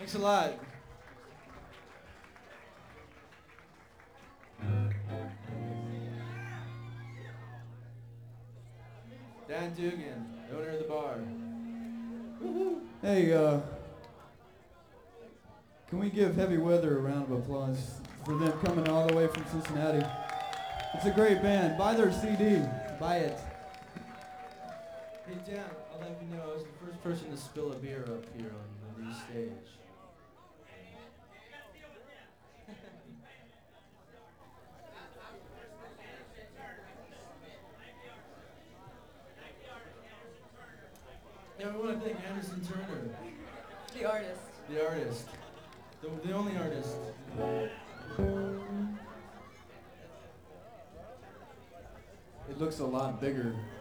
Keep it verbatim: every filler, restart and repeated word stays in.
Thanks a lot. Dan Dugan, owner of the bar. Woo-hoo. Hey, uh, can we give Heavy Weather a round of applause for them coming all the way from Cincinnati? It's a great band. Buy their C D. Buy it. Hey Dan, I'll let you know I was the first person to spill a beer up here on the new stage. Yeah, we want to thank Anderson Turner, The artist. the artist, the, the only artist. It looks a lot bigger